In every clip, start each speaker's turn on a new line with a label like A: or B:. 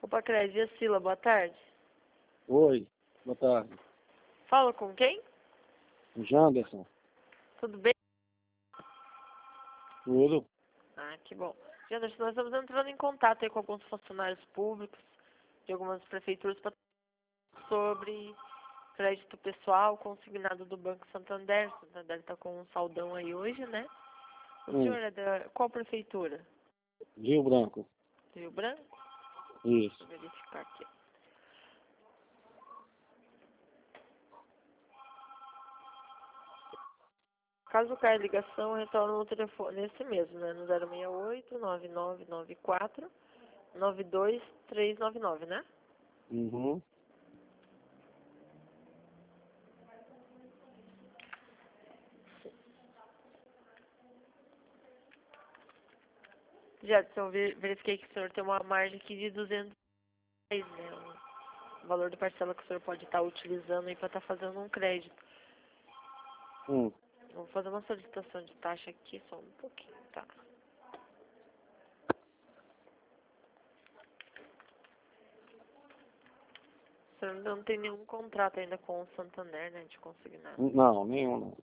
A: Opa, Crédito, e a Sila, boa tarde.
B: Oi, boa tarde.
A: Fala com quem?
B: Janderson.
A: Tudo bem?
B: Tudo?
A: Ah, que bom. Janderson, nós estamos entrando em contato aí com alguns funcionários públicos de algumas prefeituras sobre crédito pessoal consignado do Banco Santander. O Santander está com um saldão aí hoje, né? O senhor é da qual prefeitura?
B: Rio Branco.
A: Rio Branco?
B: Isso.
A: Vou verificar aqui. Caso caia a ligação, retorna no telefone, nesse mesmo, né? No 068 9994 92399, né?
B: Uhum.
A: Jadson, eu verifiquei que o senhor tem uma margem aqui de R$200, né? O valor da parcela que o senhor pode estar utilizando aí para estar fazendo um crédito. Eu vou fazer uma solicitação de taxa aqui, só um pouquinho, tá? O senhor não tem nenhum contrato ainda com o Santander, né, de consignado.
B: Não, nenhum não.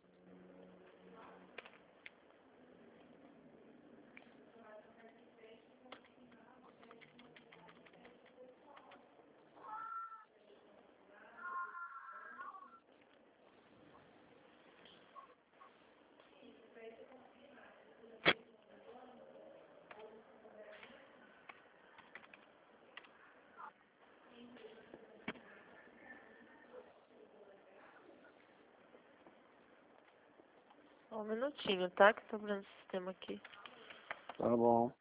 B: Só um minutinho, tá? Que tô abrindo o sistema aqui. Tá bom.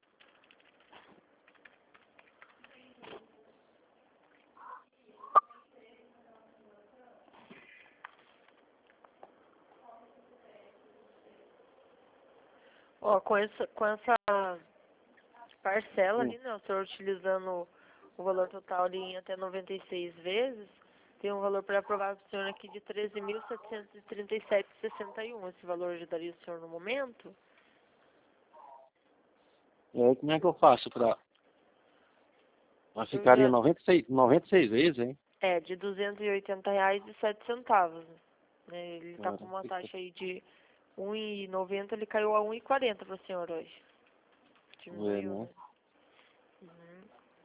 A: Ó, com essa parcela ali, né, o senhor utilizando o valor total ali em até 96 vezes, tem um valor pré-aprovado do senhor aqui de 13.737,61. Esse valor ajudaria o senhor no momento?
B: E aí, como é que eu faço pra... Mas
A: Eu
B: ficaria
A: já...
B: 96 vezes, hein?
A: É, de R$280,07. Né? Ele tá
B: Ah,
A: com uma taxa aí de 1,90, ele caiu a 1,40 para o senhor hoje. Diminuiu,
B: né?
A: né? Uhum.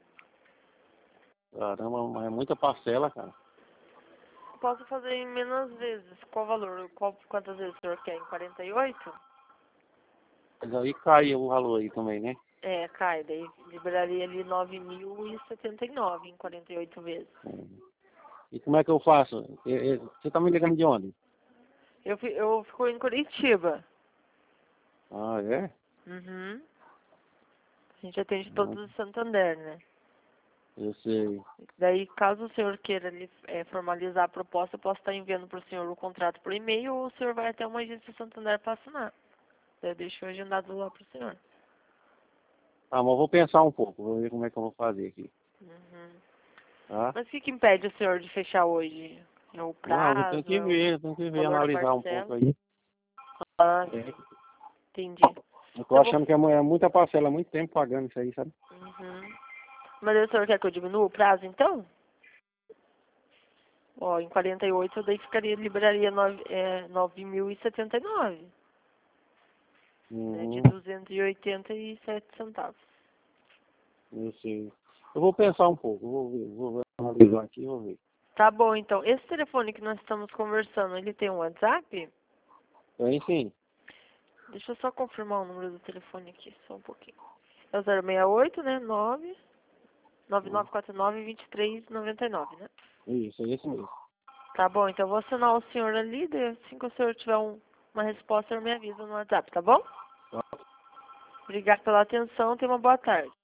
B: Caramba, mas é muita parcela, cara.
A: Posso fazer em menos vezes. Qual valor? Quantas vezes o senhor quer? Em 48?
B: Mas aí cai o valor aí também, né?
A: É, cai. Daí liberaria ali 9.079 em 48 vezes.
B: E como é que eu faço? Você tá me ligando de onde?
A: Eu fico em Curitiba.
B: Ah, é?
A: Uhum. A gente atende
B: Ah,
A: todos os Santander, né?
B: eu sei.
A: Daí, caso o senhor queira formalizar a proposta, eu posso estar enviando para o senhor o contrato por e-mail ou o senhor vai até uma agência Santander para assinar. Daí eu deixo agendado lá para o senhor.
B: Ah, mas eu vou pensar um pouco, vou ver como é que eu vou fazer aqui.
A: Uhum.
B: Tá?
A: Mas o que impede o senhor de fechar hoje? É o
B: Não, eu tenho
A: prazo,
B: que
A: é o
B: ver,
A: valor da
B: analisar um pouco
A: parcela?
B: aí.
A: Ah,
B: É,
A: entendi.
B: eu tô
A: Eu vou...
B: achando que é muita parcela, é muito tempo pagando isso aí, sabe?
A: Uhum. Mas aí o senhor quer que eu diminua o prazo, então? Ó, em 48 daí liberaria 9.079, né, de
B: Uhum,
A: R$287.
B: eu sei. Eu vou pensar um pouco, vou analisar aqui e vou ver.
A: Tá bom, então. Esse telefone que nós estamos conversando, ele tem um WhatsApp?
B: Tem sim.
A: Deixa eu só confirmar o número do telefone aqui, só um pouquinho. É o 068, né? 9949-2399, né?
B: Isso, é isso mesmo.
A: Tá bom, então eu vou assinar o senhor ali, daí assim que o senhor tiver uma resposta, eu me avisa no WhatsApp, tá bom?
B: Tá.
A: Obrigado pela atenção, tenha uma boa tarde.